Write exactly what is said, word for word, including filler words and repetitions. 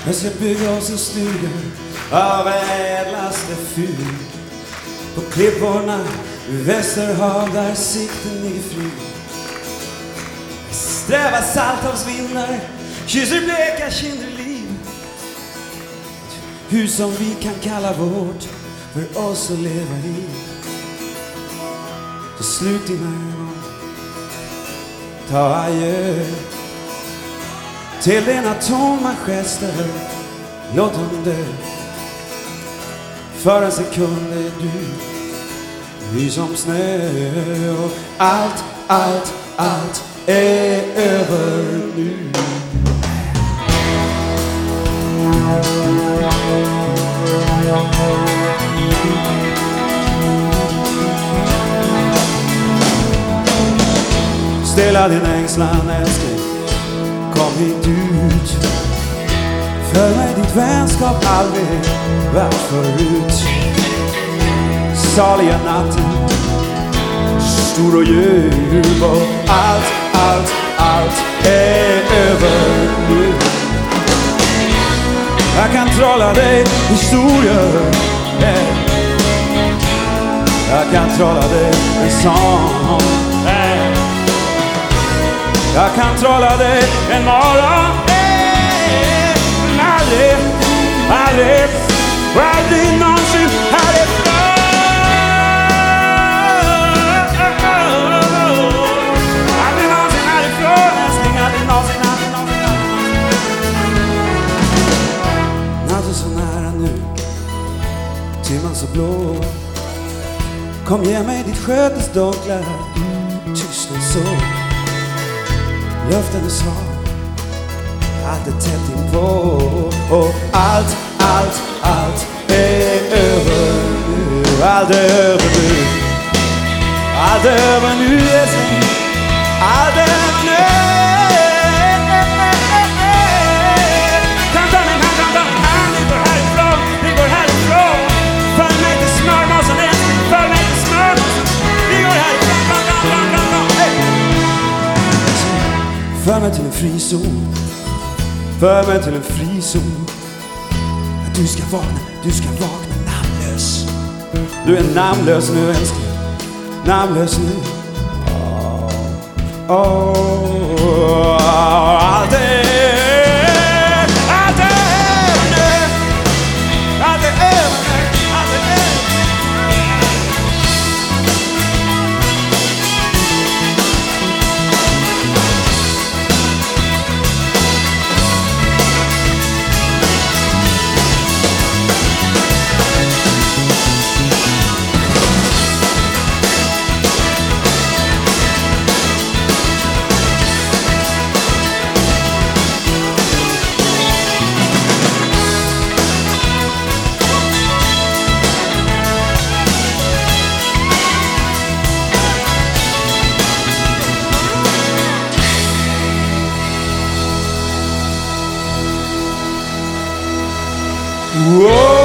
Jag ska bygga oss en stuga av ädlaste fyr på klipporna vid Västerhav där sikten ligger fri. Sträva salthavsvindar, kysser bleka kinder liv. Ett hus som vi kan kalla vårt, för oss att leva i. Till slut dina ögon, ta adjö till dina tomma gester. Låt dem dö. För en sekund är du ny som snö. Och allt, allt, allt är över nu. Stilla din ängslan, älskling, kom hit ut. För mig ditt vänskap aldrig värt förut. Saliga natten, stor och djup, och allt, allt, allt är över nu. Jag kan trolla dig historier, yeah. Jag kan trolla dig en sång, yeah. Jag kan trolla dig en morgon, yeah. Men aldrig, aldrig, aldrig någonsin härifrån. Aldrig någonsin härifrån, älskling, aldrig någonsin, aldrig någonsin, aldrig. Natten så nära nu, timman så blå. Kom ge mig ditt skötes dunkla, tystnad så. Luften är svag, allt är tätt inpå. Och allt, allt, allt är över nu. Allt är över nu. Allt är över nu, älskling. Allt är över nu. Kan ta min hand, kan ta min hand. Vi går härifrån, vi går härifrån. Följ mig till smörmåsen, älskling. Följ mig till smörmåsen. Vi går härifrån, kan, kan, kan, kan, kan. Hey! För mig till en frizon. För mig till en frizon. Du ska vakna, du ska vakna namnlös. Du är namnlös nu, älskling. Namnlös nu. Oh, oh, allt är, allt är över nu. Allt är över nu, allt är över. Whoa!